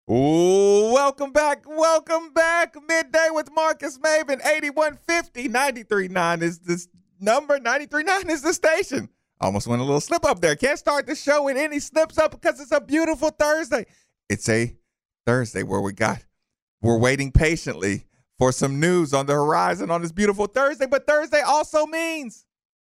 Ooh, welcome back. Midday with Marcus Maven. 8150 93.9 is this number. 93.9 is the station. Almost went a little slip up there. Can't start the show with any slips up because it's a beautiful Thursday. It's a Thursday where we're waiting patiently for some news on the horizon on this beautiful Thursday. But Thursday also means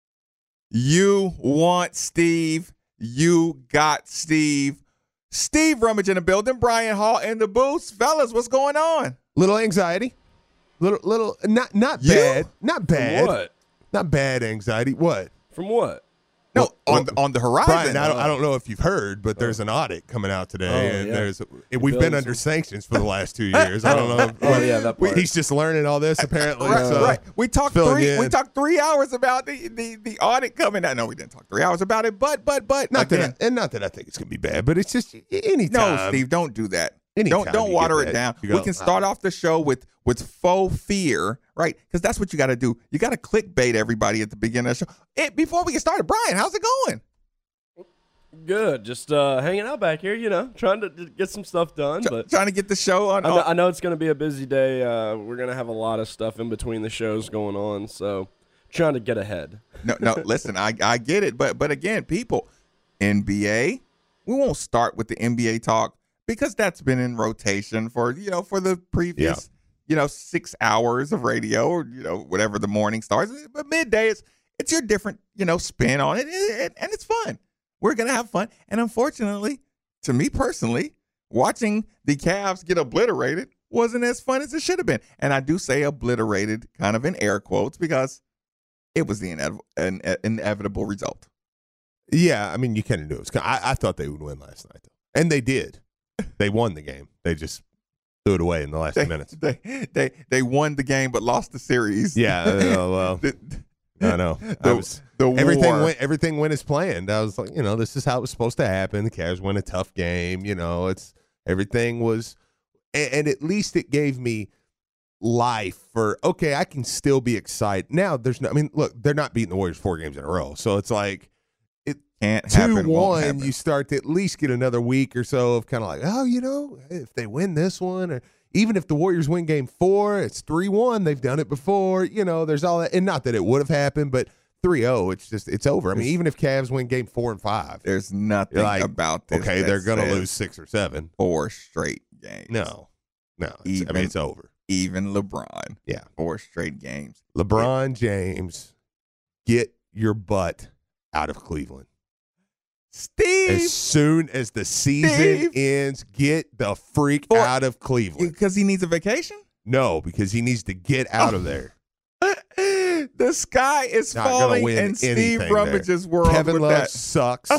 you want Steve. You got Steve. Steve Rummage in the building. Brian Hall in the booth. Fellas, what's going on? Little anxiety. Little not bad. Not bad. From what? Not bad anxiety. What? From what? No, on the horizon. Brian, I don't know if you've heard, but there's an audit coming out today, we've been under sanctions for the last 2 years. I don't know. That part. He's just learning all this apparently. Right. We talked 3 hours about the audit coming out. No, we didn't talk 3 hours about it, but not that I think it's gonna be bad, but it's just anytime. No, Steve, don't do that. Anytime Don't water it down. We can start off the show with faux fear, right? Because that's what you got to do. You got to clickbait everybody at the beginning of the show. Before we get started, Brian, how's it going? Good. Just hanging out back here, trying to get some stuff done. But trying to get the show on. I know it's going to be a busy day. We're going to have a lot of stuff in between the shows going on, so trying to get ahead. No, listen, I get it. But again, people, NBA, we won't start with the NBA talk because that's been in rotation for the previous 6 hours of radio or whatever the morning starts. But midday it's your different spin on it, and it's fun. We're gonna have fun. And unfortunately, to me personally, watching the Cavs get obliterated wasn't as fun as it should have been. And I do say obliterated kind of in air quotes because it was the inevitable result. Yeah, I mean you kind of knew it was. I thought they would win last night, though, and they did. They won the game. They just threw it away in the last minutes. They won the game but lost the series. Yeah, well, I know. Everything went as planned. I was like, this is how it was supposed to happen. The Cavs win a tough game. Everything was, and at least it gave me life for okay. I can still be excited now. Look, they're not beating the Warriors 4 games in a row, so it's like. Can't happen, 2-1, you start to at least get another week or so of kind of like, if they win this one, or even if the Warriors win game 4, it's 3-1. They've done it before. There's all that. And not that it would have happened, but 3-0, it's over. I mean, even if Cavs win game 4 and 5. There's nothing about this. Okay, they're going to lose 6 or 7. 4 straight games. No. It's over. Even LeBron. Yeah. 4 straight games. LeBron James, get your butt out of Cleveland. Steve, as soon as the season ends, get the freak out of Cleveland. Because he needs a vacation? No, because he needs to get out of there. The sky is falling in Steve Rummage's world. Kevin Love sucks.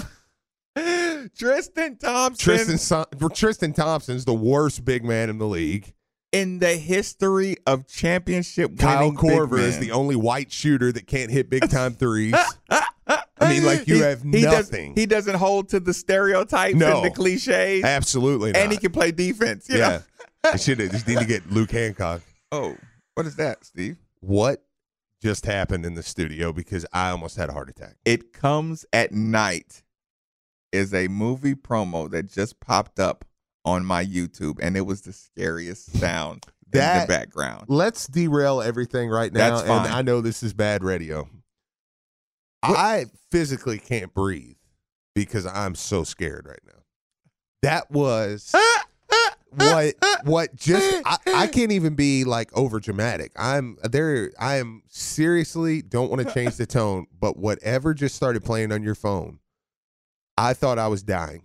Tristan Thompson. Tristan Thompson's the worst big man in the league. In the history of championship Kyle winning Korver big is the only white shooter that can't hit big-time threes. I mean, like you have nothing. He doesn't hold to the stereotypes and the cliches. Absolutely not. And he can play defense. Yeah. I should have just need to get Luke Hancock. Oh, what is that, Steve? What just happened in the studio because I almost had a heart attack? It Comes at Night is a movie promo that just popped up on my YouTube, and it was the scariest sound in the background. Let's derail everything right now. That's fine. And I know this is bad radio. I physically can't breathe because I'm so scared right now. That was what just I can't even be like over dramatic. I am seriously don't want to change the tone, but whatever just started playing on your phone, I thought I was dying.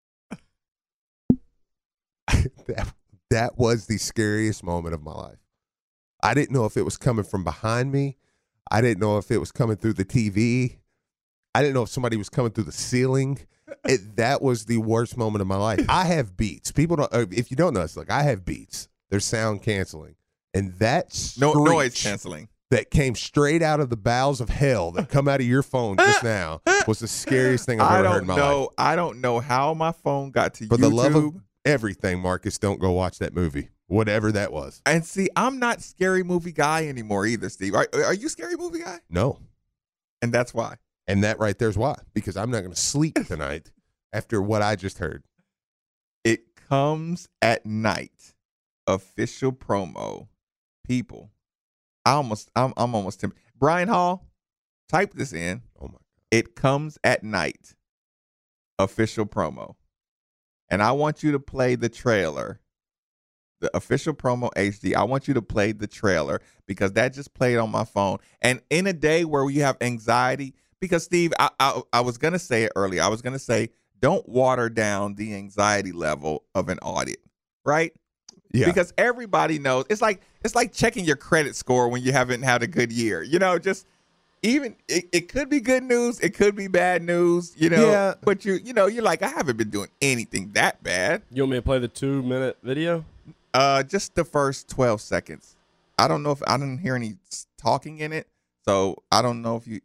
That was the scariest moment of my life. I didn't know if it was coming from behind me. I didn't know if it was coming through the TV. I didn't know if somebody was coming through the ceiling. That was the worst moment of my life. I have Beats. People don't. If you don't know, it's like I have Beats. They're sound canceling, and that noise canceling that came straight out of the bowels of hell that come out of your phone just now was the scariest thing I've ever heard in my life. I don't know how my phone got to YouTube. For the love of everything, Marcus, don't go watch that movie. Whatever that was. And see, I'm not scary movie guy anymore either, Steve. Are you scary movie guy? No. And that's why. And that right there's why. Because I'm not going to sleep tonight after what I just heard. It comes at night. Official promo. People. I'm almost tempted. Brian Hall, type this in. Oh my God. It comes at night. Official promo. And I want you to play the trailer. The official promo HD. I want you to play the trailer because that just played on my phone. And in a day where you have anxiety, because Steve, I was gonna say it earlier. I was gonna say, don't water down the anxiety level of an audit, right? Yeah. Because everybody knows it's like checking your credit score when you haven't had a good year. Just even it could be good news, it could be bad news, Yeah. but you're like, I haven't been doing anything that bad. You want me to play the 2-minute video? Just the first 12 seconds. I don't know if I didn't hear any talking in it, so I don't know if you.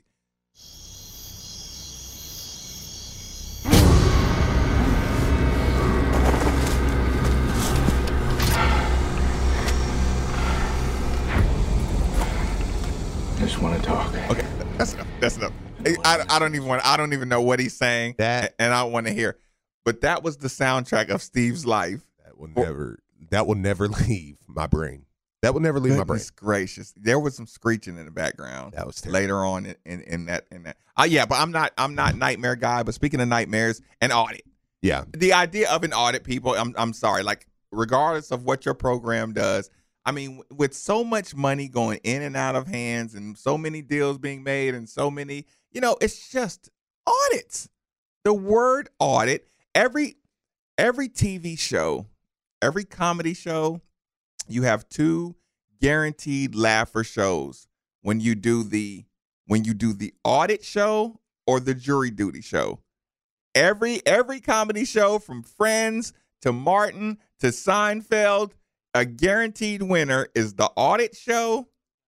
Just want to talk. Okay, that's enough. That's enough. I don't even know what he's saying, That- and I don't want to hear. But that was the soundtrack of Steve's life. That will never leave my brain. That will never leave my brain. Goodness gracious, there was some screeching in the background. That was terrible. later on in that. Yeah, but I'm not nightmare guy. But speaking of nightmares, an audit. Yeah. The idea of an audit, people. I'm sorry. Like, regardless of what your program does, I mean, with so much money going in and out of hands, and so many deals being made, and so many, it's just audits. The word audit. Every TV show, every comedy show, you have 2 guaranteed laugher shows when you do the audit show or the jury duty show. Every comedy show, from Friends to Martin to Seinfeld, a guaranteed winner is the audit show.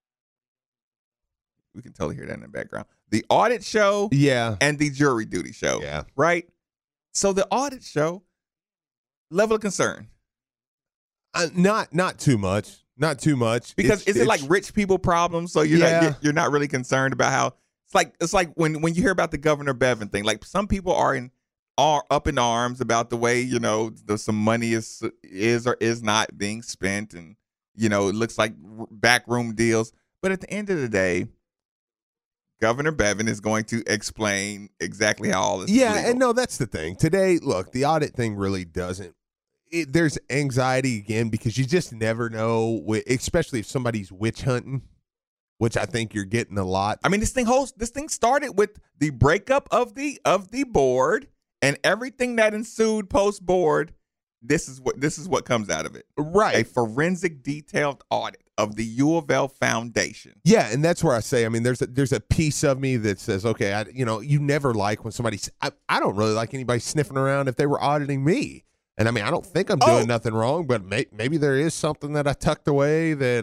We can totally hear that in the background. The audit show, Yeah. and the jury duty show. Yeah. Right? So the audit show, level of concern. Not too much. Not too much. Because is it like it's- rich people problems? So you're Yeah. you're not really concerned about how it's like when you hear about the Governor Bevin thing. Like, some people are up in arms about the way some money is or is not being spent, and it looks like backroom deals. But at the end of the day, Governor Bevin is going to explain exactly how all this is legal. And no, that's the thing. Today, look, the audit thing really doesn't. There's anxiety again because you just never know, especially if somebody's witch hunting, which I think you're getting a lot. I mean, this thing started with the breakup of the board and everything that ensued post board. This is what comes out of it. Right. A forensic detailed audit of the U of L Foundation. Yeah, and that's where I say, I mean, there's a piece of me that says, okay, you never like when somebody's. I don't really like anybody sniffing around if they were auditing me. And I mean, I don't think I'm doing nothing wrong, but maybe there is something that I tucked away that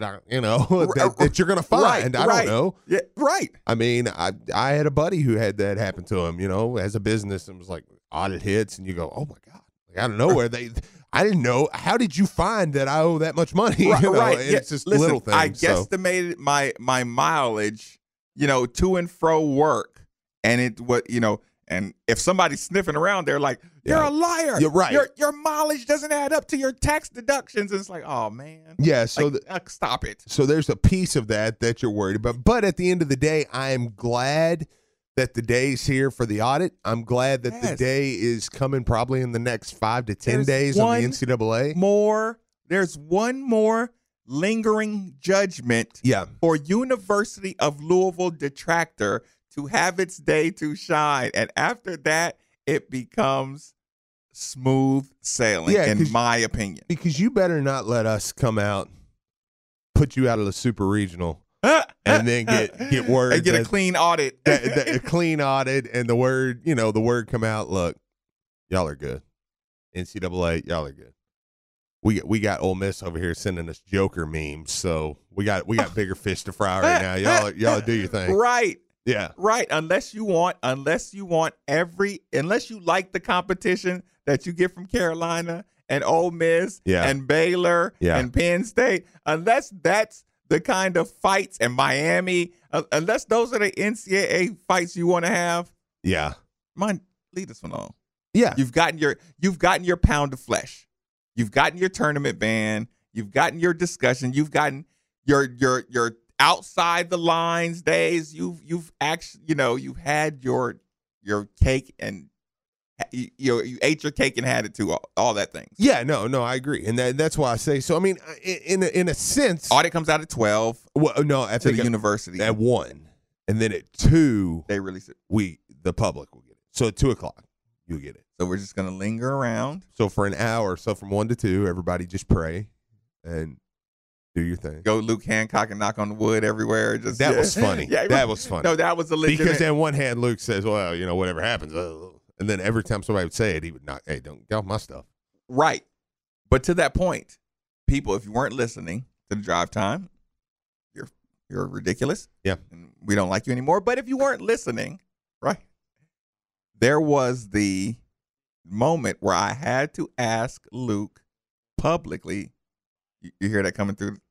that you're gonna find. I don't know. Yeah, right. I mean, I had a buddy who had that happen to him, as a business, and was like audit hits, and you go, oh my God, like, out of nowhere I didn't know. How did you find that I owe that much money? Right. And Yeah, it's just listen, little things. I so. guesstimated my mileage, to and fro work, and it what and if somebody's sniffing around, they're like, "You're Yeah. a liar. You're right. Your mileage doesn't add up to your tax deductions." And it's like, oh man. Yeah, so Like, stop it. So there's a piece of that you're worried about. But at the end of the day, I am glad that the day's here for the audit. I'm glad that the Yes. day is coming probably in the next 5 to 10 There's days on the one NCAA. There's one more lingering judgment Yeah. for University of Louisville detractor to have its day to shine. And after that, it becomes smooth sailing, Yeah, in 'cause- my opinion. Because you better not let us come out, put you out of the super regional, and then get word and get a that- clean audit. a clean audit and the word come out. Look, y'all are good. NCAA, y'all are good. We got Ole Miss over here sending us Joker memes, so we got bigger fish to fry right now. Y'all do your thing. Right. Yeah. Right. Unless you like the competition that you get from Carolina and Ole Miss Yeah. and Baylor Yeah. and Penn State, unless that's the kind of fights, and Miami, unless those are the NCAA fights you want to have, Yeah. leave this one alone. Yeah. You've gotten your pound of flesh. You've gotten your tournament ban. You've gotten your discussion. You've gotten your outside the lines days. You've actually, you've had your cake and you ate your cake and had it too. All that things. Yeah, no, I agree, and that's why I say so. I mean, in a sense, audit comes out at 12. Well, no, I think the university at 1, and then at 2 they release it. The public will get it. So at 2:00 you'll get it. So we're just gonna linger around. So for an hour, so from 1 to 2, everybody just pray and do your thing. Go Luke Hancock and knock on the wood everywhere. That was funny. Yeah, that was funny. No, that was a legitimate. Because on one hand, Luke says, "Well, whatever happens," and then every time somebody would say it, he would not. Hey, don't get off my stuff. Right, but to that point, people, if you weren't listening to the drive time, you're ridiculous. Yeah, and we don't like you anymore. But if you weren't listening, right, there was the moment where I had to ask Luke publicly. You hear that coming through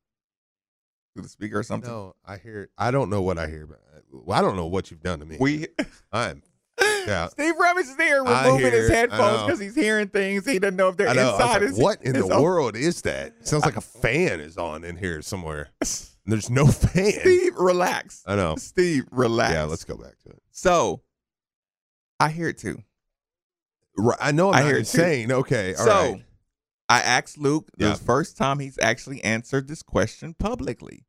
the speaker or something? No, I hear it. I don't know what I hear, but I don't know what you've done to me. I'm. Yeah. Steve Rummage is here removing his headphones because he's hearing things. He doesn't know if they're inside his. What in the world is that? It sounds like a fan is on in here somewhere. There's no fan. Steve, relax. I know. Steve, relax. Yeah, let's go back to it. So, I hear it too. Right, I know. I'm not insane. Okay, all right. I asked Luke the first time he's actually answered this question publicly.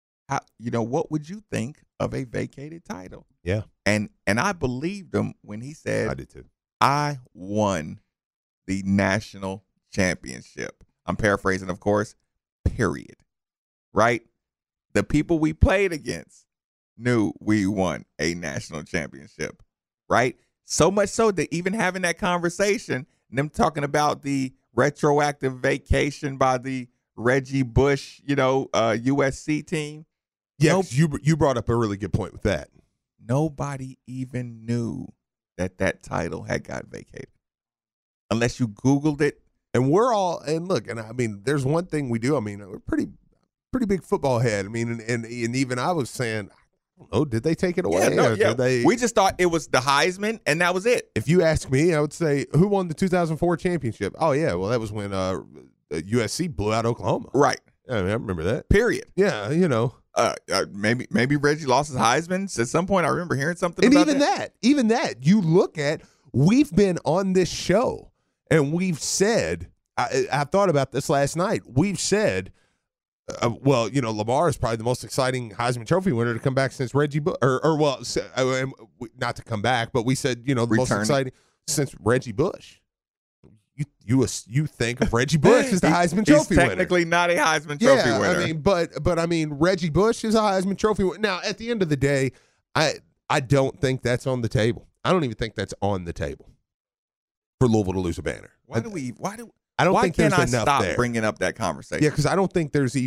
What would you think of a vacated title? Yeah. And I believed him when he said, I did too. I won the national championship. I'm paraphrasing, of course, period. Right? The people we played against knew we won a national championship. Right? So much so that even having that conversation, them talking about the retroactive vacation by the Reggie Bush, USC team. Yeah, you brought up a really good point with that. Nobody even knew that title had got vacated. Unless you Googled it. And look, and I mean, there's one thing we do. I mean, we're pretty big football head. I mean, and even I was saying, I don't know, did they take it away? We just thought it was the Heisman, and that was it. If you ask me, I would say, who won the 2004 championship? Oh, yeah, well, that was when USC blew out Oklahoma. Right. I mean, I remember that. Period. Yeah, maybe Reggie lost his Heisman at some point. I remember hearing something and about even that, you look at, we've been on this show, and we've said, I thought about this last night, we've said, Lamar is probably the most exciting Heisman Trophy winner to come back since Reggie Bush, not to come back, but we said, the most exciting since Reggie Bush. You think of Reggie Bush as the Heisman Trophy winner? He's technically not a Heisman Trophy winner. I mean, but Reggie Bush is a Heisman Trophy winner. Now, at the end of the day, I don't think that's on the table. I don't even think that's on the table for Louisville to lose a banner. Why don't think there's can't I enough stop there. Bringing up that conversation? Yeah, because I don't think there's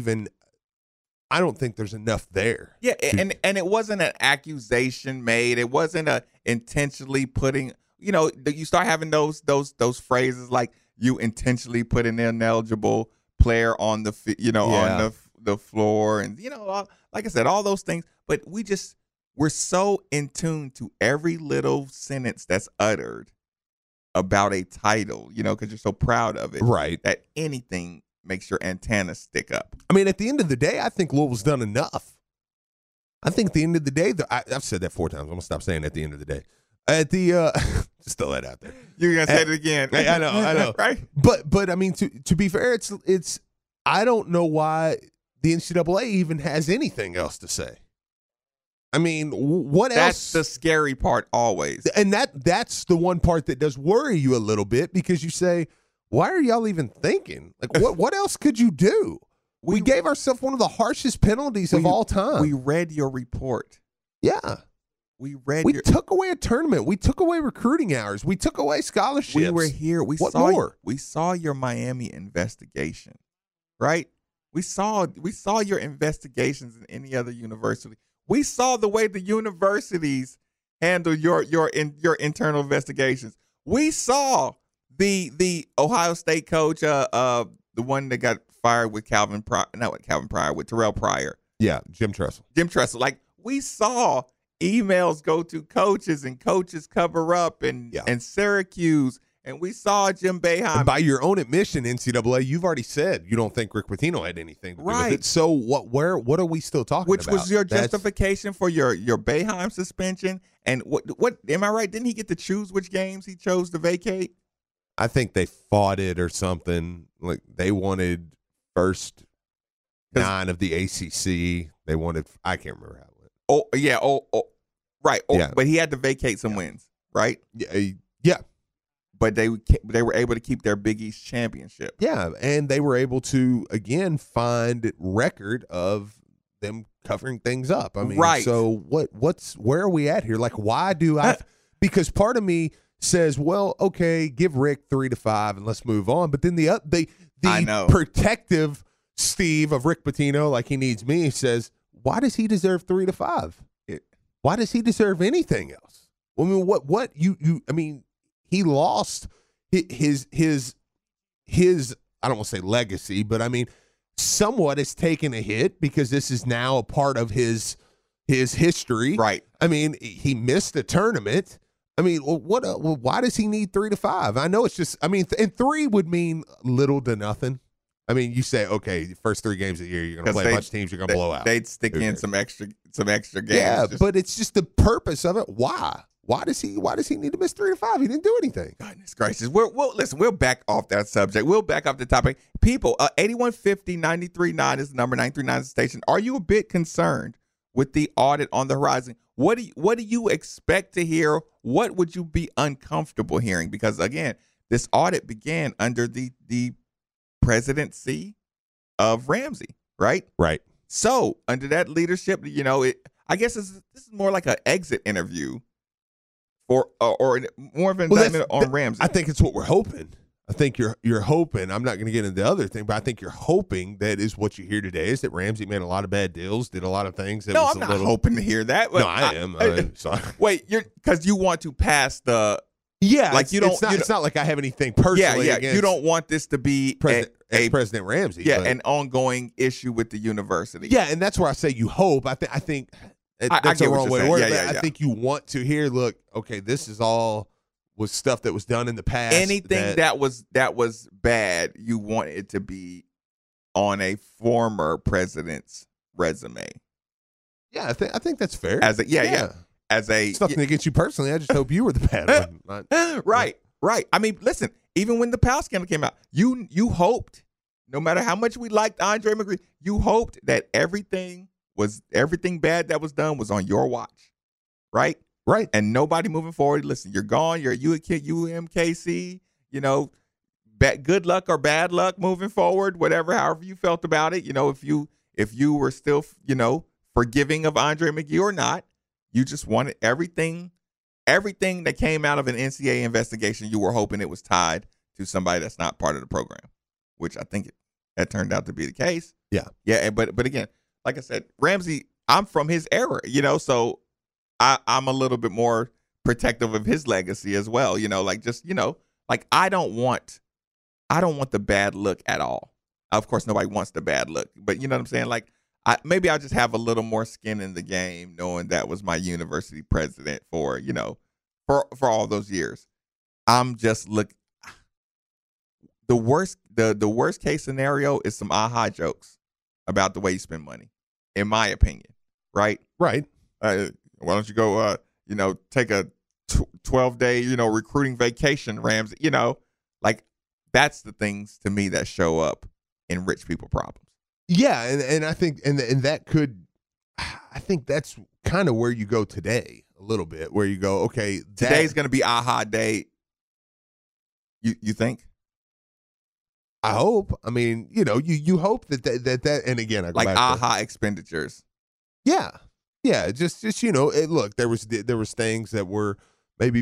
enough there. Yeah, and it wasn't an accusation made. It wasn't a intentionally putting. You start having those phrases like you intentionally put an ineligible player on the on the floor, and like I said, all those things. But we're so in tune to every little sentence that's uttered about a title, because you're so proud of it, right? That anything makes your antennas stick up. I mean, at the end of the day, I think Louisville's done enough. I think at the end of the day, I've said that 4 times. I'm gonna stop saying at the end of the day. At the just throw that out there. You're gonna say it again. I know, right? But I mean, to be fair, it's I don't know why the NCAA even has anything else to say. I mean, what else? That's the scary part always. And that's the one part that does worry you a little bit, because you say, why are y'all even thinking? Like, what else could you do? We gave ourselves one of the harshest penalties of all time. We read your report. Yeah. We took away a tournament. We took away recruiting hours. We took away scholarships. We were here. What more? We saw your Miami investigation, right? We saw your investigations in any other university. We saw the way the universities handle your internal investigations. We saw the Ohio State coach, the one that got fired with with Terrell Pryor. Yeah, Jim Tressel. Like, we saw emails go to coaches and coaches cover up and Syracuse and we saw Jim Boeheim. And by your own admission, NCAA, you've already said you don't think Rick Pitino had anything to do with it. So what are we still talking Which about? was your justification for your Boeheim suspension? And what am I right? Didn't he get to choose which games he chose to vacate? I think they fought it or something. Like they wanted first 9 of the ACC. They wanted, I can't remember how it went. Oh yeah. Right. Yeah. But he had to vacate some wins, right? Yeah. But they were able to keep their Big East championship. Yeah, and they were able to again find record of them covering things up. I mean, right. So where are we at here? Like, why do I? Because part of me says, well, okay, give Rick 3 to 5 and let's move on. But then the protective Steve of Rick Pitino, like he needs me, says, why does he deserve 3 to 5? Why does he deserve anything else? I mean, what you I mean, he lost his I don't want to say legacy, but I mean, somewhat has taken a hit because this is now a part of his history. Right. I mean, he missed a tournament. I mean, why does he need 3 to 5? I know it's just, I mean, and 3 would mean little to nothing. I mean, you say, okay, the first 3 games of the year, you're going to play a bunch of teams you're going to blow out. They'd stick in some extra games. Yeah, but it's just the purpose of it. Why? Why does he need to miss 3 to 5? He didn't do anything. Goodness gracious. We'll back off that subject. We'll back off the topic. People, 8150-939 is the number, 939 is the station. Are you a bit concerned with the audit on the horizon? What do you expect to hear? What would you be uncomfortable hearing? Because again, this audit began under the presidency of Ramsey, right? Right. So under that leadership, I guess this is more like an exit interview or more of an indictment on Ramsey. I think it's what we're hoping. I think you're hoping. I'm not going to get into the other thing, but I think you're hoping that is what you hear today is that Ramsey made a lot of bad deals, did a lot of things. That was I'm not hoping to hear that. No, I am. Sorry. Wait, because you want to pass the. Yeah, like you don't. It's not like I have anything personally. Yeah. Against You don't want this to be President Ramsey. Yeah, an ongoing issue with the university. Yeah, and that's where I say you hope. I think that's the wrong way to word it. I think you want to hear. Look, okay, this is all was stuff that was done in the past. Anything that was bad, you want it to be on a former president's resume. Yeah, I think that's fair. As it's nothing against you personally. I just hope you were the bad one. Right. I mean, listen, even when the Powell scandal came out, you hoped, no matter how much we liked Andre McGree, you hoped that everything bad that was done was on your watch, right? Right. And nobody moving forward. Listen, you're gone. You're at UMKC. Good luck or bad luck moving forward. However you felt about it. If you were still forgiving of Andre McGee or not, you just wanted everything that came out of an NCAA investigation. You were hoping it was tied to somebody that's not part of the program, which I think that turned out to be the case. Yeah. But again, like I said, Ramsey, I'm from his era. So. I'm a little bit more protective of his legacy as well. I don't want the bad look at all. Of course, nobody wants the bad look, but you know what I'm saying? Like, maybe I'll just have a little more skin in the game, knowing that was my university president for all those years. I'm just the worst case scenario is some aha jokes about the way you spend money, in my opinion. Right. Right. Why don't you go, take a 12-day, recruiting vacation, Ramsey? Like that's the things to me that show up in rich people problems. Yeah, and I think and that could, I think that's kind of where you go today a little bit, where you go, okay, today's going to be aha day. You think? I hope. I mean, you hope that, and again, I go like back aha expenditures. Yeah. Yeah, just look, there was things that were maybe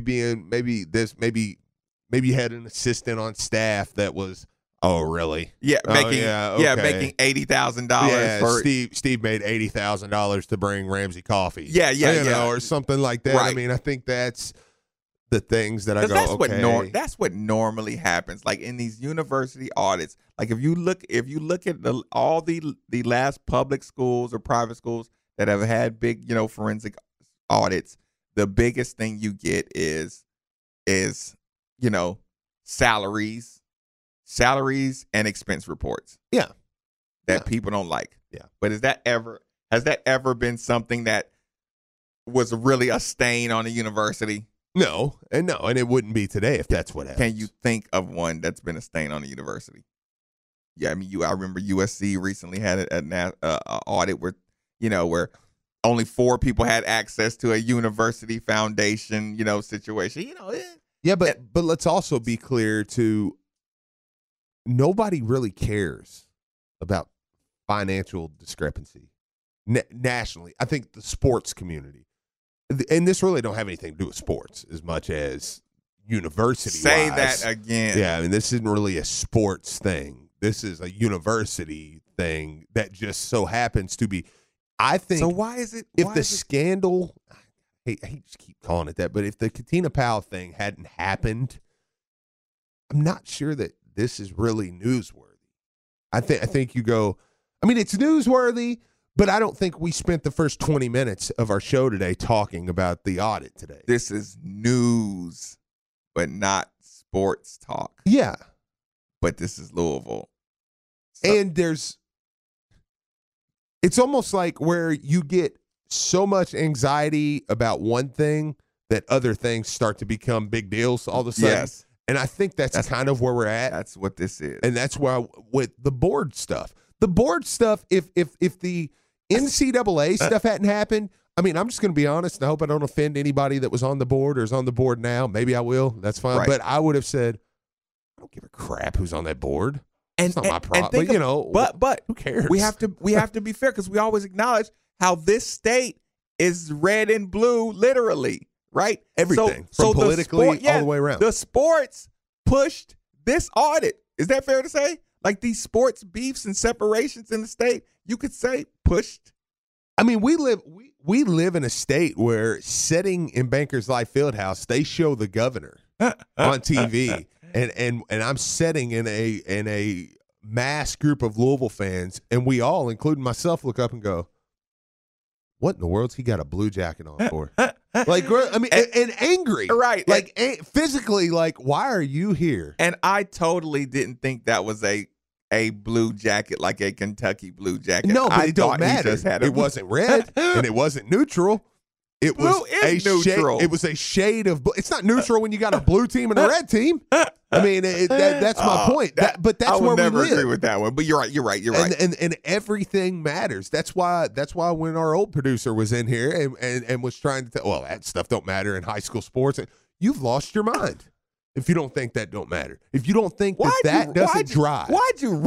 you had an assistant on staff that was really making $80,000 for Steve made $80,000 to bring Ramsey coffee. Or something like that. Right. I mean, I think that's the things that I go. That's what normally happens. Like in these university audits, like if you look at all the last public schools or private schools that have had big, forensic audits, the biggest thing you get is salaries and expense reports. Yeah. That people don't like. Yeah. But has that ever been something that was really a stain on a university? No, and it wouldn't be today if that's what happens. Can you think of one that's been a stain on a university? Yeah, I mean, I remember USC recently had an audit where only 4 people had access to a university foundation, situation. Yeah, but let's also be clear too. Nobody really cares about financial discrepancy nationally. I think the sports community, and this really don't have anything to do with sports as much as university. Say that again. Yeah, I mean, this isn't really a sports thing. This is a university thing that just so happens to be. I think. So why is it? If the scandal, I hate to keep calling it that, but if the Katina Powell thing hadn't happened, I'm not sure that this is really newsworthy. I think you go. I mean, it's newsworthy, but I don't think we spent the first 20 minutes of our show today talking about the audit today. This is news, but not sports talk. Yeah. But this is Louisville. And it's almost like where you get so much anxiety about one thing that other things start to become big deals all of a sudden. Yes. And I think that's kind of where we're at. That's what this is. And that's why with the board stuff, if the NCAA stuff hadn't happened, I mean, I'm just going to be honest, and I hope I don't offend anybody that was on the board or is on the board now. Maybe I will. That's fine. Right. But I would have said, I don't give a crap who's on that board. It's not my problem. But who cares? We have to be fair because we always acknowledge how this state is red and blue, literally, right? Everything from politically all the way around. The sports pushed this audit. Is that fair to say? Like these sports beefs and separations in the state, you could say pushed. I mean, we live in a state where sitting in Bankers Life Fieldhouse, they show the governor on TV, and I'm sitting in a mass group of Louisville fans, and we all, including myself, look up and go, "What in the world's he got a blue jacket on for?" Like, I mean, and angry, right? Like physically, like, why are you here? And I totally didn't think that was a blue jacket, like a Kentucky blue jacket. No, but I it don't matter. It wasn't red and it wasn't neutral. It blue was is neutral. It was a shade of blue. It's not neutral when you got a blue team and a red team. I mean, that's my point. But that's where we live. I will never agree with that one. But you're right. And everything matters. That's why when our old producer was in here and was trying to tell, well, that stuff don't matter in high school sports. You've lost your mind if you don't think that don't matter. If you don't think that doesn't drive. Why'd you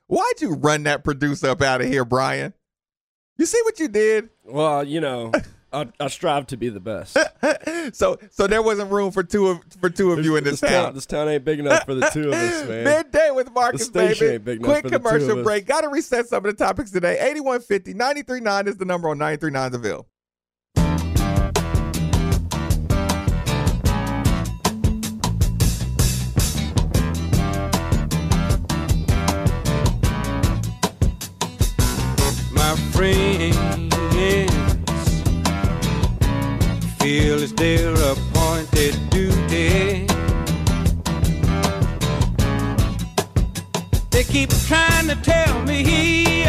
run that producer up out of here, Brian? You see what you did? Well, I strive to be the best. So there wasn't room for two of you in this town. This town ain't big enough for the two of us, man. Midday with Marcus, the station baby. ain't big enough Quick for the two commercial of us. break. Got to reset some of the topics today. 8150 939 is the number on 939 The Ville. My friends feel it's their appointed duty. They keep trying to tell me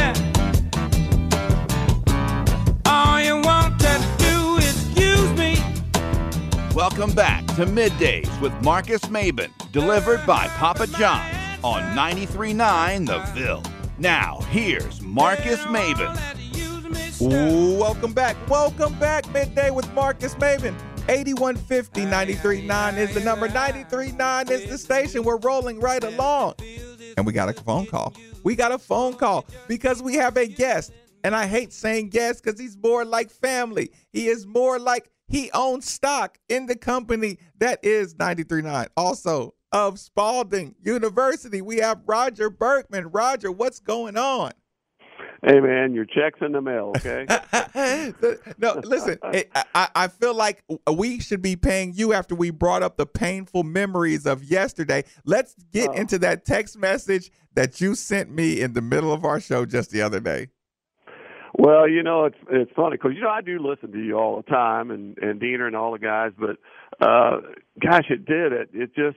all you want to do is use me. Welcome back to Middays with Marcus Maben, delivered by Papa John's on 93.9 The Ville. Now, here's Marcus Maben. Welcome back. Midday with Marcus Maben. 8150 939 is the number. 93.9 is the station. We're rolling right along. And we got a phone call. Because we have a guest. And I hate saying guest because he's more like family. He is more like he owns stock in the company that is 93.9. Also of Spalding University, we have Roger Berkman. Roger, what's going on? Hey, man, your check's in the mail, okay? No, listen, I feel like we should be paying you after we brought up the painful memories of yesterday. Let's get into that text message that you sent me in the middle of our show just the other day. Well, it's funny because, I do listen to you all the time and Diener and all the guys, but, gosh, it just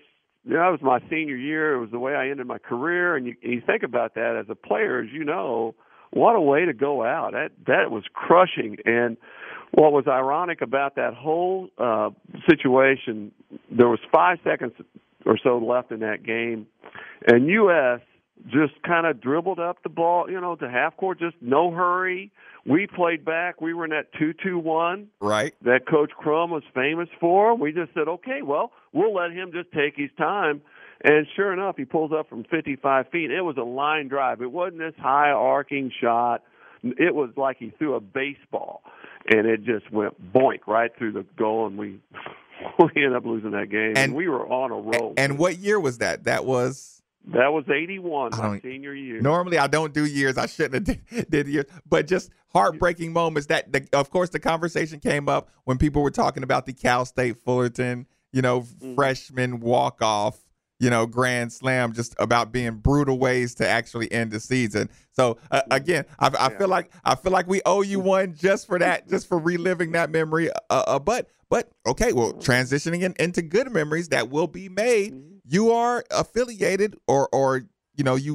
that was my senior year. It was the way I ended my career. And you think about that as a player, as you know, what a way to go out. That was crushing. And what was ironic about that whole situation, there was 5 seconds or so left in that game, and U.S. just kind of dribbled up the ball, to half court, just no hurry. We played back. We were in that 2-2-1 Right. that Coach Crum was famous for. We just said, okay, well, we'll let him just take his time. And sure enough, he pulls up from 55 feet. It was a line drive. It wasn't this high arcing shot. It was like he threw a baseball, and it just went boink right through the goal, and we ended up losing that game. And we were on a roll. And what year was that? That was 81, my senior year. Normally, I don't do years. I shouldn't have did years. But just heartbreaking moments. Of course, the conversation came up when people were talking about the Cal State Fullerton, freshman walk-off, grand slam, just about being brutal ways to actually end the season. So again, I feel like we owe you one just for that, just for reliving that memory. But okay, well, transitioning into good memories that will be made. You are affiliated, or you.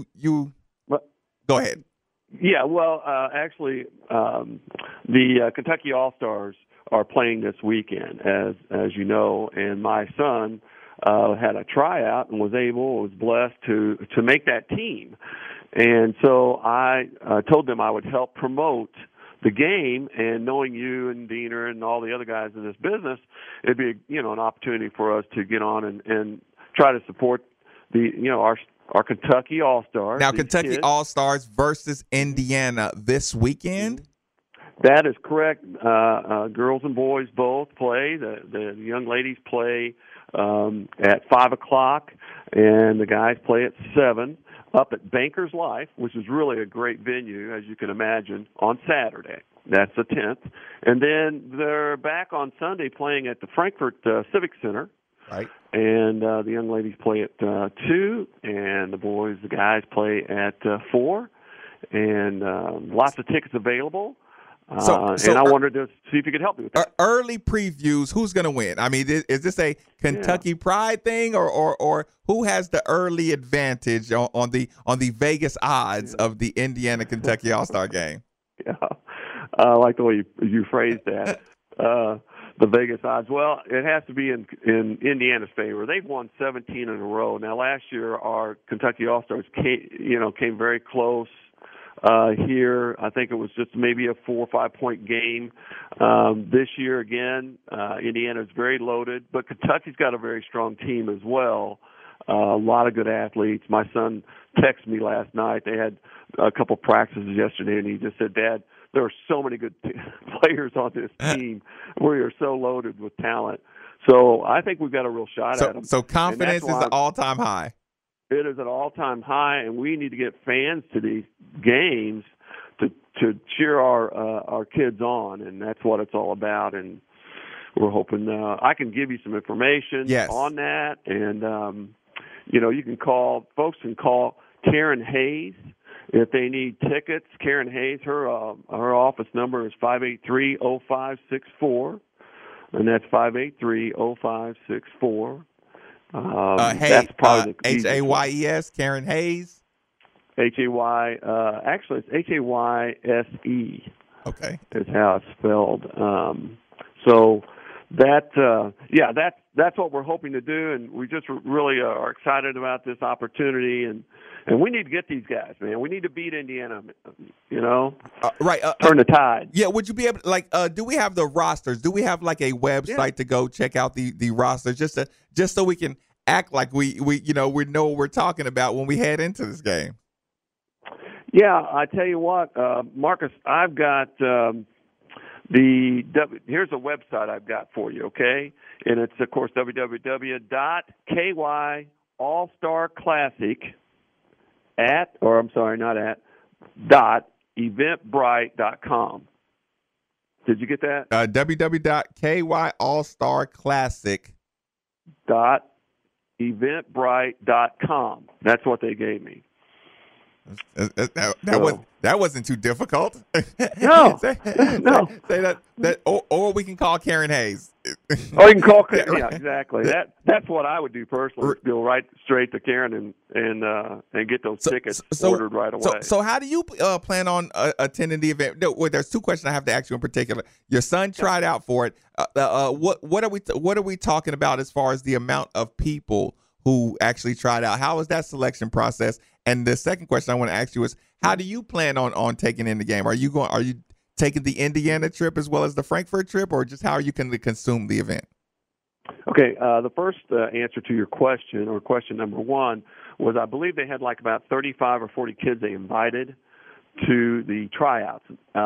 Go ahead. Yeah, well, actually, the Kentucky All-Stars are playing this weekend, as you know, and my son had a tryout and was blessed to make that team. And so I told them I would help promote the game, and knowing you and Diener and all the other guys in this business, it'd be an opportunity for us to get on and try to support our Kentucky All-Stars. Now, Kentucky All-Stars versus Indiana this weekend? That is correct. Girls and boys both play. The young ladies play at 5 o'clock, and the guys play at 7 up at Bankers Life, which is really a great venue, as you can imagine, on Saturday. That's the 10th. And then they're back on Sunday playing at the Frankfurt Civic Center. Right. And the young ladies play at 2, and the guys play at 4. And lots of tickets available. And I wanted to see if you could help me with that. Early previews, who's going to win? I mean, is this a Kentucky pride thing, or who has the early advantage on the Vegas odds of the Indiana-Kentucky All-Star game? Yeah, I like the way you phrased that. The Vegas odds. Well, it has to be in Indiana's favor. They've won 17 in a row. Now, last year our Kentucky All-Stars came very close. Here, I think it was just maybe a 4 or 5 point game. This year, again, Indiana's very loaded, but Kentucky's got a very strong team as well. A lot of good athletes. My son texted me last night. They had a couple practices yesterday, and he just said, "Dad, there are so many good players on this team. We are so loaded with talent." So I think we've got a real shot at them. So confidence is an all-time high. It is an all-time high, and we need to get fans to these games to cheer our kids on, and that's what it's all about. And we're hoping I can give you some information on that. And you can call Karen Hayes if they need tickets. Karen Hayes, her office number is 583-0564, and that's 583-0564. That's probably the Hayes, Karen Hayes. Hay, actually it's Hayse. Okay, is how it's spelled. So that's what we're hoping to do, and we just really are excited about this opportunity, and we need to get these guys, man. We need to beat Indiana, right? Turn the tide. Yeah, would you be able to, do we have the rosters? Do we have like a website to go check out the rosters just so we can act like we know what we're talking about when we head into this game? Yeah, I tell you what, Marcus, I've got here's a website I've got for you, okay? And it's, of course, www.kyallstarclassic.eventbrite.com. Did you get that? www.kyallstarclassic.eventbrite.com. That's what they gave me. That wasn't too difficult. No, say that, or we can call Karen Hayes. Oh, you can call Karen. Yeah, exactly. That's what I would do personally. Go right straight to Karen and get those tickets ordered right away. So how do you plan on attending the event? No, wait, there's two questions I have to ask you in particular. Your son tried out for it. What are we talking about as far as the amount of people who actually tried out? How was that selection process? And the second question I want to ask you is, how do you plan on taking in the game? Are you taking the Indiana trip as well as the Frankfurt trip, or just how are you going to consume the event? Okay, the first answer to your question, or question number one, was I believe they had like about 35 or 40 kids they invited to the tryouts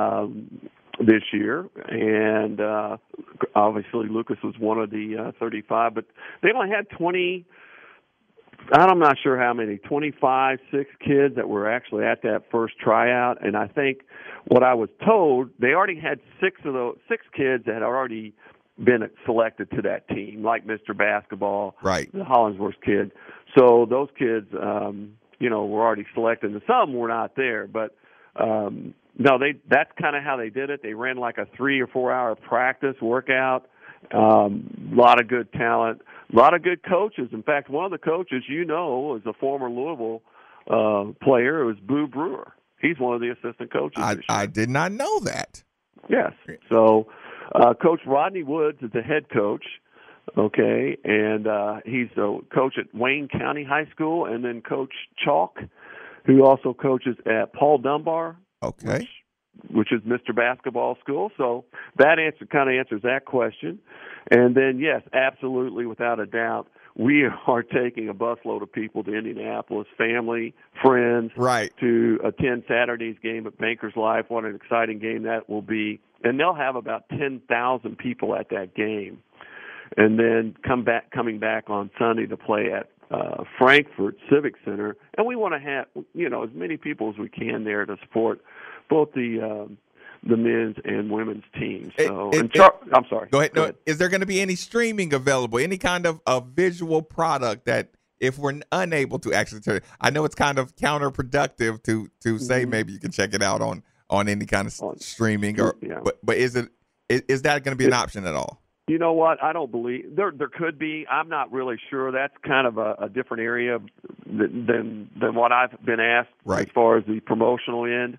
this year, and obviously Lucas was one of the 35, but they only had 20. I'm not sure how many, 25, 6 kids that were actually at that first tryout. And I think what I was told, they already had 6 kids that had already been selected to that team, like Mr. Basketball, right, the Hollingsworth kid. So those kids, were already selected, and some were not there. But no, that's kind of how they did it. They ran like a 3 or 4 hour practice workout. A lot of good talent, a lot of good coaches. In fact, one of the coaches, is a former Louisville player. It was Boo Brewer. He's one of the assistant coaches. I did not know that. Yes. So Coach Rodney Woods is the head coach, okay, and he's the coach at Wayne County High School, and then Coach Chalk, who also coaches at Paul Dunbar. Okay. Which is Mr. Basketball School. So that answer kind of answers that question. And then, yes, absolutely, without a doubt, we are taking a busload of people to Indianapolis, family, friends, right, to attend Saturday's game at Bankers Life. What an exciting game that will be. And they'll have about 10,000 people at that game. And then coming back on Sunday to play at Frankfurt Civic Center. And we want to have, as many people as we can there to support both the men's and women's teams. So, I'm sorry. Go ahead. Is there going to be any streaming available? Any kind of a visual product that, if we're unable to actually turn, I know it's kind of counterproductive to say maybe you can check it out on any kind of streaming, but is that going to be an option at all? You know what? I don't believe there could be. I'm not really sure. That's kind of a different area than what I've been asked, right, as far as the promotional end.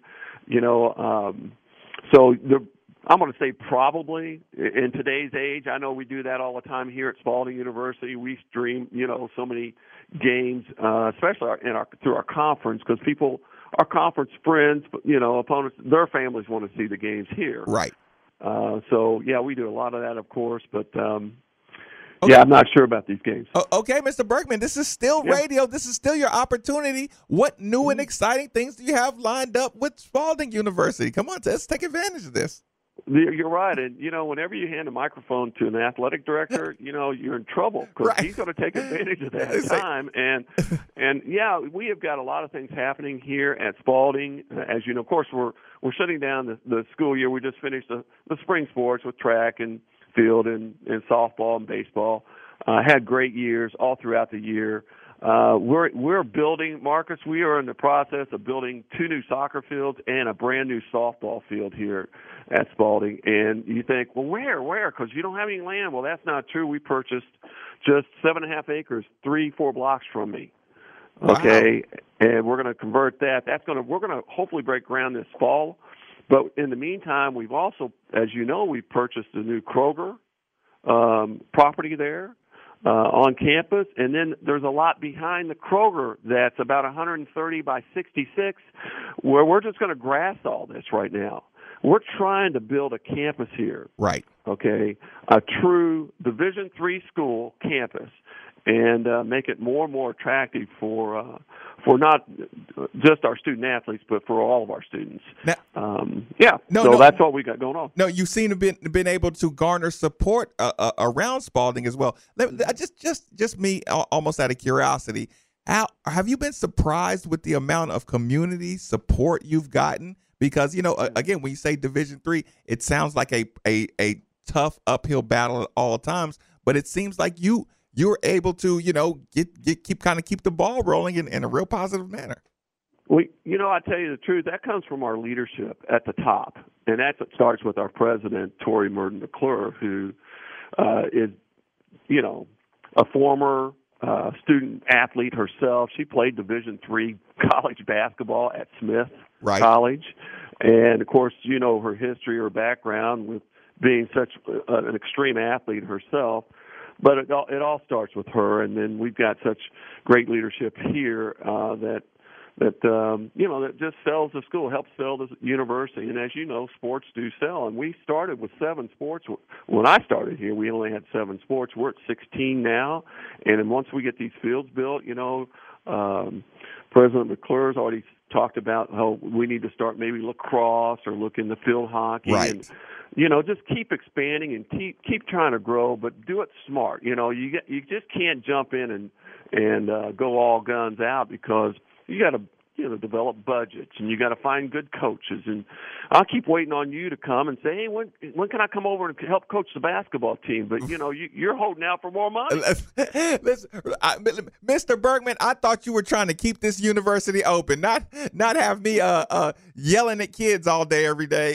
So I'm going to say probably in today's age. I know we do that all the time here at Spalding University. We stream, so many games, especially through our conference, because our conference friends, opponents, their families want to see the games here. Right. So yeah, we do a lot of that, of course, but okay. Yeah, I'm not sure about these games. Okay, Mr. Berkman, this is still radio. This is still your opportunity. What new and exciting things do you have lined up with Spalding University? Come on, let's take advantage of this. You're right, and whenever you hand a microphone to an athletic director, you're in trouble because he's going to take advantage of that time. And yeah, we have got a lot of things happening here at Spalding. As you know, of course, we're shutting down the school year. We just finished the spring sports with track and field and softball and baseball. Had great years all throughout the year. We're building, Marcus, we are in the process of building 2 new soccer fields and a brand new softball field here at Spalding. And you think, well, where? Because you don't have any land. Well, that's not true. We purchased just 7.5 acres, 3-4 blocks from me. Okay. Wow. And we're going to convert that. We're going to hopefully break ground this fall. But in the meantime, we've also, as you know, we've purchased a new Kroger property there on campus. And then there's a lot behind the Kroger that's about 130 by 66 where we're just going to grass all this right now. We're trying to build a campus here. Right. Okay. A true Division III school campus. And make it more and more attractive for not just our student athletes, but for all of our students. Now, that's what we got going on. No, you seem to have been able to garner support around Spalding as well. Just me, almost out of curiosity, how have you been surprised with the amount of community support you've gotten? Because again, when you say Division III, it sounds like a tough uphill battle at all times, but it seems like you're able to, keep the ball rolling in a real positive manner. I tell you the truth, that comes from our leadership at the top, and that starts with our president, Tori Merton McClure, who is, a former student athlete herself. She played Division III college basketball at Smith College, and of course, her history, her background with being such an extreme athlete herself. But it all starts with her, and then we've got such great leadership here that just sells the school, helps sell the university. And as you know, sports do sell. And we started with 7 sports. When I started here, we only had 7 sports. We're at 16 now. And then once we get these fields built, President McClure's already talked about how we need to start maybe lacrosse or look into field hockey. Right. And, just keep expanding and keep trying to grow, but do it smart. You just can't jump in and go all guns out, because you got to develop budgets, and you got to find good coaches. And I'll keep waiting on you to come and say, hey, when can I come over and help coach the basketball team? But you're holding out for more money. Listen, Mr. Bergman, I thought you were trying to keep this university open, not have me yelling at kids all day every day.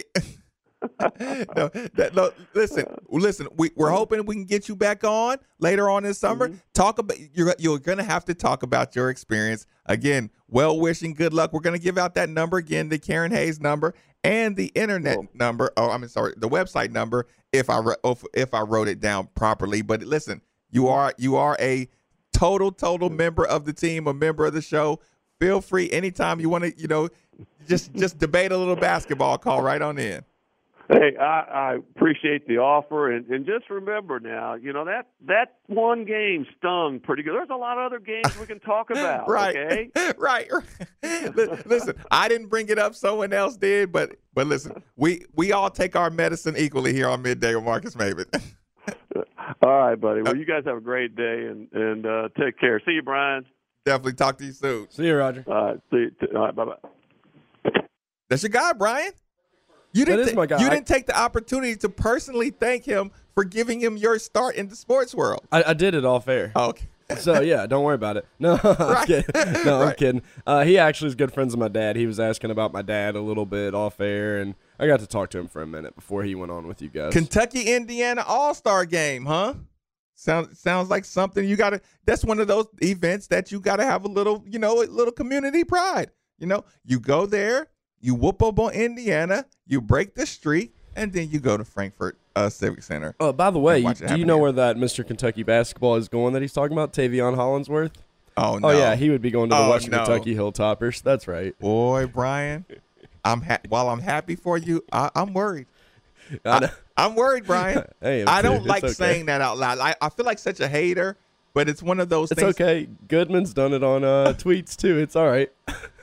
No, listen. We're hoping we can get you back on later on this summer. Mm-hmm. Talk about you're going to have to talk about your experience again. Well wishing, good luck. We're going to give out that number again, the Karen Hayes number, and the internet number. The website number if I wrote it down properly. But listen, you are a total member of the team, a member of the show. Feel free anytime you want to, just debate a little basketball. Call right on in. Hey, I appreciate the offer, and just remember now, that one game stung pretty good. There's a lot of other games we can talk about. Right, okay? right. Listen, I didn't bring it up; someone else did. But listen, we all take our medicine equally here on Midday with Marcus Maven. All right, buddy. Well, you guys have a great day, and take care. See you, Brian. Definitely talk to you soon. See you, Roger. See you. All right, bye-bye. That's your guy, Brian. You didn't take the opportunity to personally thank him for giving him your start in the sports world. I did it all fair. Oh, okay. So, yeah, don't worry about it. No, I'm kidding. No, I'm kidding. He actually is good friends with my dad. He was asking about my dad a little bit off air, and I got to talk to him for a minute before he went on with you guys. Kentucky-Indiana All-Star game, huh? Sounds like something you got to – that's one of those events that you got to have a little community pride. You go there. You whoop up on Indiana, you break the streak, and then you go to Frankfurt Civic Center. Oh, by the way, do you know where that Mr. Kentucky basketball is going that he's talking about, Tavion Hollingsworth? Oh, no. Oh, yeah, he would be going to the Western Kentucky Hilltoppers. That's right. Boy, Brian, while I'm happy for you, I'm worried. I'm worried, Brian. Hey, I don't like saying that out loud. I feel like such a hater, but it's one of those things. It's okay. Goodman's done it on tweets, too. It's all right.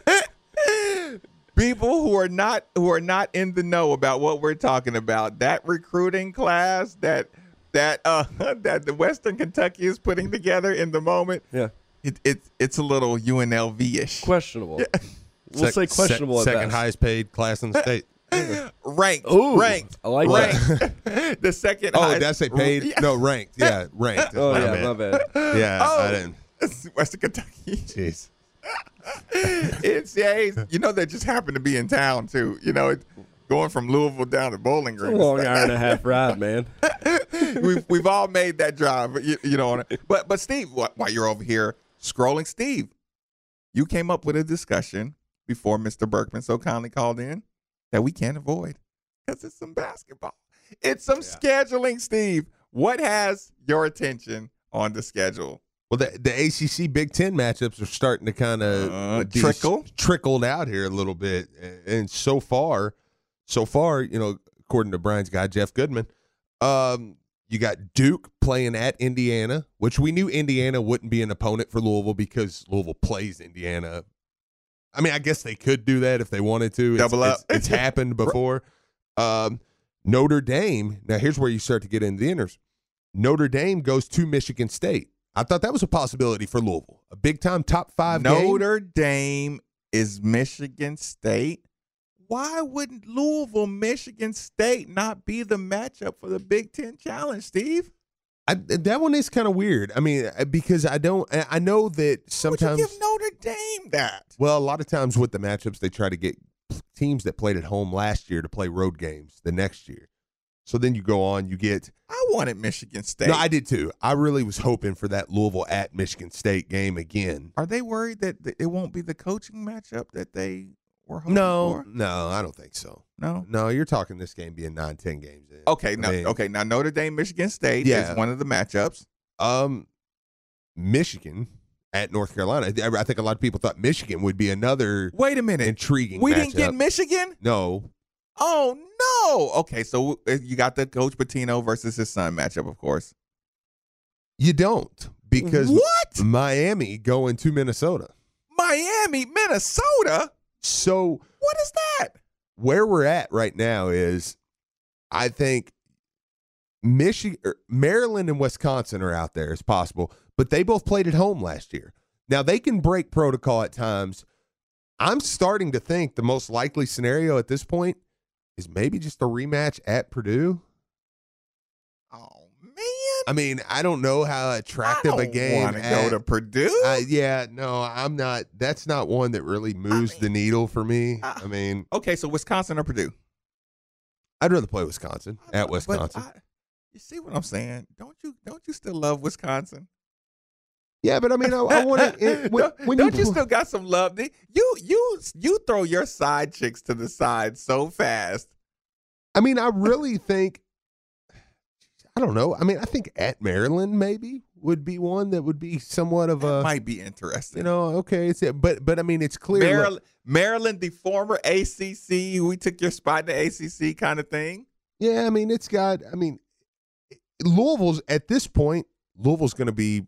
People who are not in the know about what we're talking about, that recruiting class that the Western Kentucky is putting together in the moment, yeah, it's a little UNLV-ish. Questionable. We'll say questionable. Second highest paid class in the state. Ranked. Ooh, ranked. I like that. The second. Oh, highest. did I say paid? Yeah. No, ranked. Yeah, ranked. Oh, yeah, my bad. Yeah, I didn't. Western Kentucky. Jeez. NCAAs, that just happened to be in town too. Going from Louisville down to Bowling Green. It's a long hour and a half ride, man. We've all made that drive, but Steve, while you're over here scrolling, Steve, you came up with a discussion before Mr. Berkman so kindly called in that we can't avoid because it's some basketball. It's some scheduling, Steve. What has your attention on the schedule? Well, the ACC Big Ten matchups are starting to kind of trickled out here a little bit, and so far, according to Brian's guy Jeff Goodman, you got Duke playing at Indiana, which we knew Indiana wouldn't be an opponent for Louisville because Louisville plays Indiana. I mean, I guess they could do that if they wanted to. Double up. It's happened before. Notre Dame. Now, here's where you start to get into the inners. Notre Dame goes to Michigan State. I thought that was a possibility for Louisville. A big-time top 5 game. Notre Dame is Michigan State. Why wouldn't Louisville, Michigan State not be the matchup for the Big Ten Challenge, Steve? That one is kind of weird. I mean, because I know that sometimes. Would you give Notre Dame that. Well, a lot of times with the matchups, they try to get teams that played at home last year to play road games the next year. So then you go on, you get. I wanted Michigan State. No, I did too. I really was hoping for that Louisville at Michigan State game again. Are they worried that it won't be the coaching matchup that they were hoping for? No, I don't think so. No, you're talking this game being 9-10 games in. Okay, now Notre Dame, Michigan State is one of the matchups. Michigan at North Carolina. I think a lot of people thought Michigan would be another. Wait a minute, intriguing. We matchup. didn't get Michigan. No. Oh no. Okay, so you got the Coach Pitino versus his son matchup, of course. You don't, because what? Miami going to Minnesota. Miami, Minnesota. So what is that? Where we're at right now is, I think Maryland and Wisconsin are out there as possible, but they both played at home last year. Now they can break protocol at times. I'm starting to think the most likely scenario at this point is maybe just a rematch at Purdue. Oh man! I mean, I don't know how attractive a game. I don't want to go to Purdue. I'm not. That's not one that really moves the needle for me. I mean, okay, so Wisconsin or Purdue? I'd rather play Wisconsin at Wisconsin. You see what I'm saying? Don't you still love Wisconsin? Yeah, but I mean, I want to. Don't you still got some love? You throw your side chicks to the side so fast. I mean, I really think. I don't know. I mean, I think at Maryland maybe would be one that would be somewhat of a. Might be interesting. You know, okay, but I mean, it's clear. Maryland, the former ACC, we took your spot in the ACC kind of thing. Yeah, I mean, it's got. I mean, Louisville's at this point. Louisville's going to be.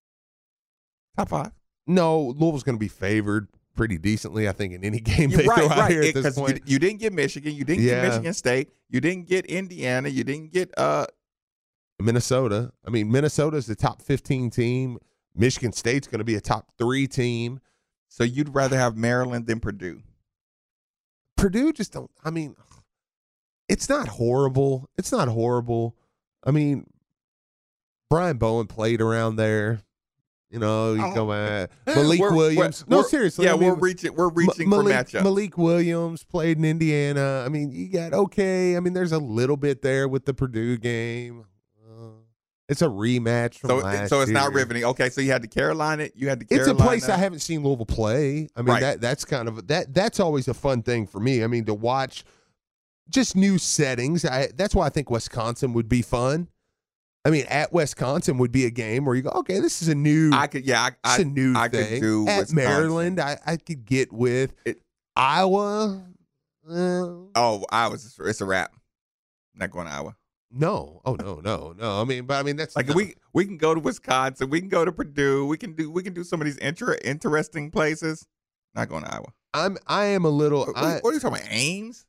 Top 5? No, Louisville's going to be favored pretty decently, I think, in any game they throw out here at this point. You didn't get Michigan. You didn't get Michigan State. You didn't get Indiana. You didn't get Minnesota. I mean, Minnesota's the top 15 team. Michigan State's going to be a top 3 team. So you'd rather have Maryland than Purdue? Purdue just don't. I mean, it's not horrible. It's not horrible. I mean, Brian Bowen played around there. You know, you go at Malik Williams. No, seriously. Yeah, I mean, we're reaching for matchups. Malik Williams played in Indiana. I mean, you got okay. I mean, there's a little bit there with the Purdue game. It's a rematch from last year. So it's not riveting. Okay, so you had the Carolina. It's a place I haven't seen Louisville play. I mean, that's kind of that's always a fun thing for me. I mean, to watch just new settings. That's why I think Wisconsin would be fun. I mean, at Wisconsin would be a game where you go, okay, this is a new. It's a new thing. Could do at Wisconsin. Maryland, I could get with Iowa. Iowa's it's a wrap. Not going to Iowa. No. Oh no. I mean, that's like we can go to Wisconsin. We can go to Purdue. We can do some of these interesting places. Not going to Iowa. I am a little. What are you talking about? Ames?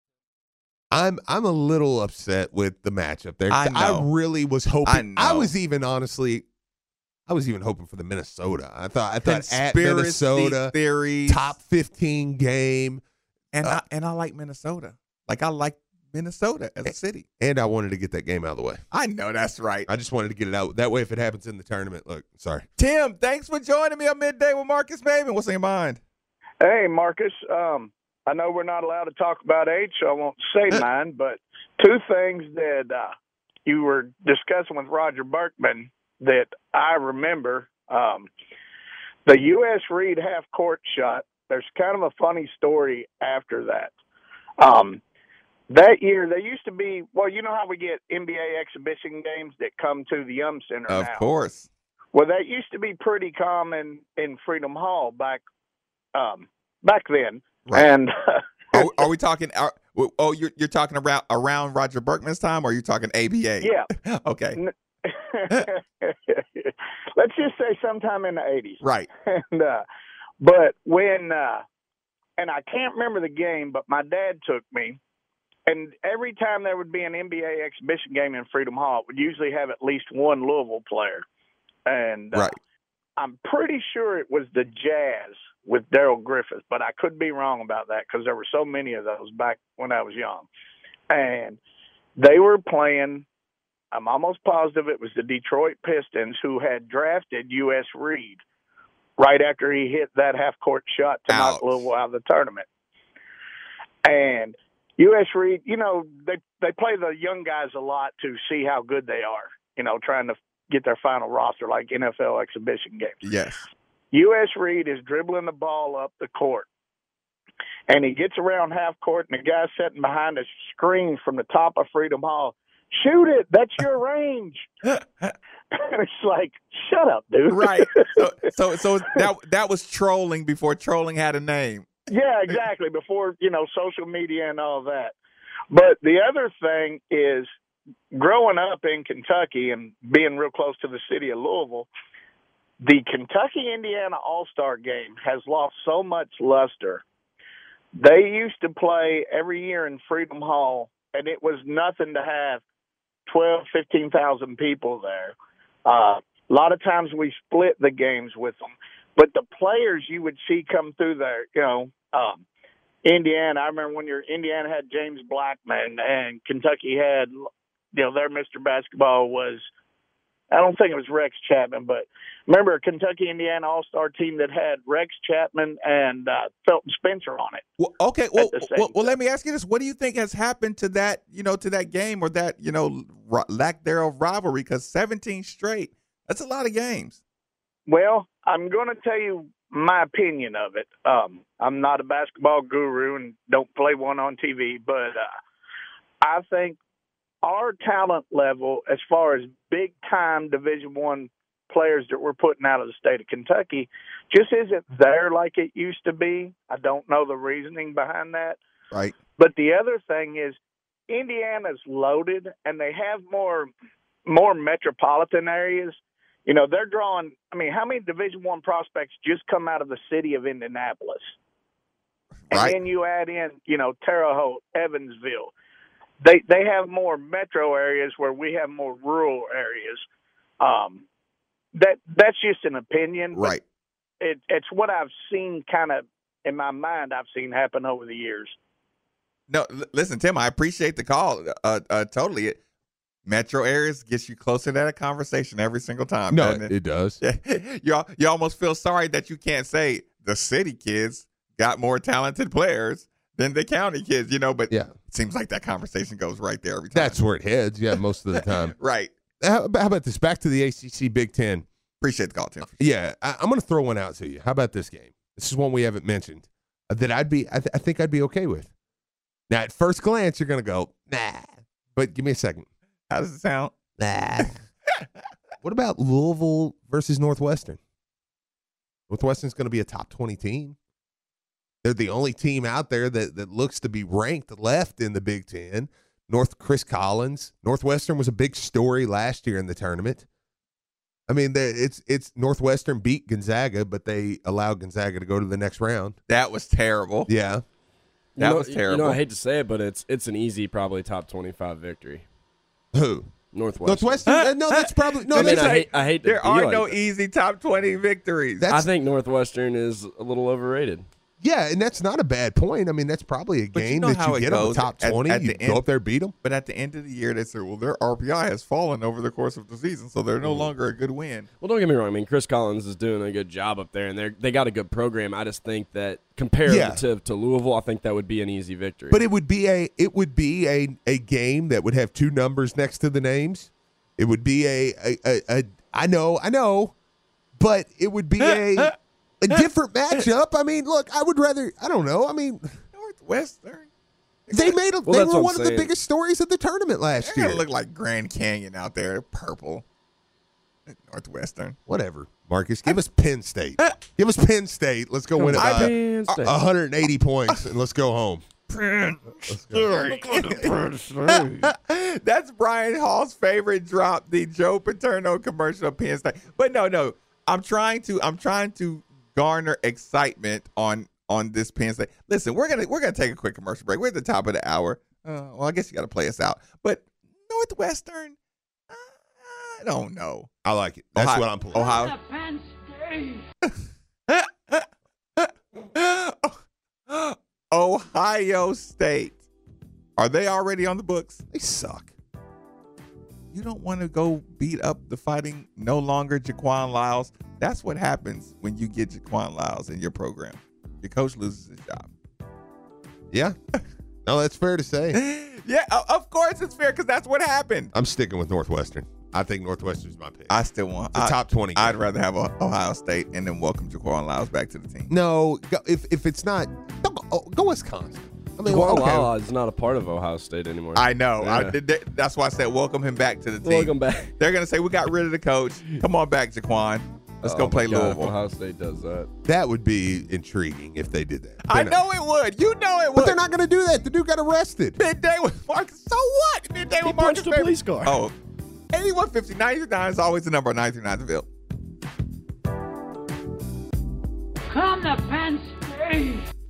I'm a little upset with the matchup there. I really was hoping. I was even hoping for the Minnesota. I thought at Minnesota theories. Top 15 game, and I like Minnesota. Like I like Minnesota as a city, and I wanted to get that game out of the way. I know that's right. I just wanted to get it out that way. If it happens in the tournament, look, sorry. Tim, thanks for joining me on Midday with Marcus Maven. What's in your mind? Hey, Marcus. I know we're not allowed to talk about age, so I won't say mine, but 2 things that you were discussing with Roger Berkman that I remember. The U.S. Reed half-court shot, there's kind of a funny story after that. That year, there used to be, well, you know how we get NBA exhibition games that come to the Yum Center now? Of course. Well, that used to be pretty common in Freedom Hall back then. Right. And are we talking? You're talking around Roger Berkman's time, or are you talking ABA? Yeah. Okay. Let's just say sometime in the 80s. Right. And but when and I can't remember the game, but my dad took me, and every time there would be an NBA exhibition game in Freedom Hall, it would usually have at least one Louisville player. And right. I'm pretty sure it was the Jazz with Darrell Griffith, but I could be wrong about that because there were so many of those back when I was young. And they were playing, I'm almost positive it was the Detroit Pistons who had drafted U.S. Reed. right after he hit that half-court shot to knock Ouch. Louisville out of the tournament. And U.S. Reed, you know, they play the young guys a lot to see how good they are, you know, trying to get their final roster like NFL exhibition games. Yes. U.S. Reed is dribbling the ball up the court, and he gets around half court, and the guy sitting behind us screams from the top of Freedom Hall, "Shoot it! That's your range!" And it's like, shut up, dude. Right. So that was trolling before trolling had a name. Yeah, exactly. Before, you know, social media and all that. But the other thing is, growing up in Kentucky and being real close to the city of Louisville, the Kentucky-Indiana All-Star game has lost so much luster. They used to play every year in Freedom Hall, and it was nothing to have 12,000, 15,000 people there. A lot of times we split the games with them. But the players you would see come through there, you know, Indiana, I remember when Indiana had James Blackman and Kentucky had, you know, their Mr. Basketball was, I don't think it was Rex Chapman, but remember a Kentucky-Indiana All-Star team that had Rex Chapman and Felton Spencer on it. Well, okay. Well, let me ask you this. What do you think has happened to that, you know, to that game or that, you know, lack thereof rivalry? Because 17 straight, that's a lot of games. Well, I'm going to tell you my opinion of it. I'm not a basketball guru and don't play one on TV, but I think our talent level as far as big-time Division I players that we're putting out of the state of Kentucky just isn't there like it used to be. I don't know the reasoning behind that. Right. But the other thing is Indiana's loaded, and they have more metropolitan areas. You know, they're drawing – I mean, how many Division I prospects just come out of the city of Indianapolis? And right. then you add in, you know, Terre Haute, Evansville. They have more metro areas where we have more rural areas. That's just an opinion. Right. It's what I've seen kind of in my mind I've seen happen over the years. No, listen, Tim, I appreciate the call. Totally. Metro areas gets you closer to that conversation every single time. No, doesn't it does. You almost feel sorry that you can't say the city kids got more talented players than the county kids, you know, but yeah. It seems like that conversation goes right there every time. That's where it heads, yeah, most of the time. Right. How about this? Back to the ACC Big Ten. Appreciate the call, Tim. Yeah, I'm going to throw one out to you. How about this game? This is one we haven't mentioned that I think I'd be okay with. Now, at first glance, you're going to go, nah, but give me a second. How does it sound? Nah. What about Louisville versus Northwestern? Northwestern's going to be a top 20 team. They're the only team out there that looks to be ranked left in the Big Ten. Chris Collins. Northwestern was a big story last year in the tournament. I mean, it's Northwestern beat Gonzaga, but they allowed Gonzaga to go to the next round. That was terrible. Yeah. That was terrible. You know, I hate to say it, but it's an easy, probably top 25 victory. Who? Northwestern. No, that's probably no. I mean, that's I hate. There are no that. easy top 20 victories. I think Northwestern is a little overrated. Yeah, and that's not a bad point. I mean, that's probably a game that you get on the top 20. You go up there, beat them. But at the end of the year, they say, well, their RPI has fallen over the course of the season, so they're no longer a good win. Well, don't get me wrong. I mean, Chris Collins is doing a good job up there, and they got a good program. I just think that comparative to Louisville, I think that would be an easy victory. But it would be a game that would have two numbers next to the names. It would be I know, but it would be a different matchup. I mean, look, I would rather, I don't know. I mean, Northwestern. They were one of the biggest stories of the tournament last year. They look like Grand Canyon out there, purple. Northwestern. Whatever. Marcus, give us Penn State. Give us Penn State. Let's go win it by 180 points, and let's go home. That's Brian Hall's favorite drop, the Joe Paterno commercial of Penn State. But no, I'm trying to garner excitement on this Penn State. Listen, we're gonna take a quick commercial break. We're at the top of the hour. Well, I guess you got to play us out. But Northwestern, I don't know. I like it. That's what I'm pulling. Ohio. Ohio State. Are they already on the books? They suck. You don't want to go beat up the fighting no longer Jaquan Lyles. That's what happens when you get Jaquan Lyles in your program. Your coach loses his job. Yeah. No, that's fair to say. Yeah, of course it's fair because that's what happened. I'm sticking with Northwestern. I think Northwestern's my pick. I still want It's a top 20 game. I'd rather have Ohio State and then welcome Jaquan Lyles back to the team. No, if it's not, go Wisconsin. I mean, Jaquan okay. Lyles is not a part of Ohio State anymore. I know. Yeah. That's why I said welcome him back to the team. Welcome back. They're going to say, we got rid of the coach. Come on back, Jaquan. Let's go play my God, if Louisville. Ohio State does that. That would be intriguing if they did that. I know it would. You know it would. But they're not going to do that. The dude got arrested. Midday with Marcus. So what? Midday He with Marcus. punched a police car. Oh, 8150 99 is always the number 939 the Ville. Come the fence, please.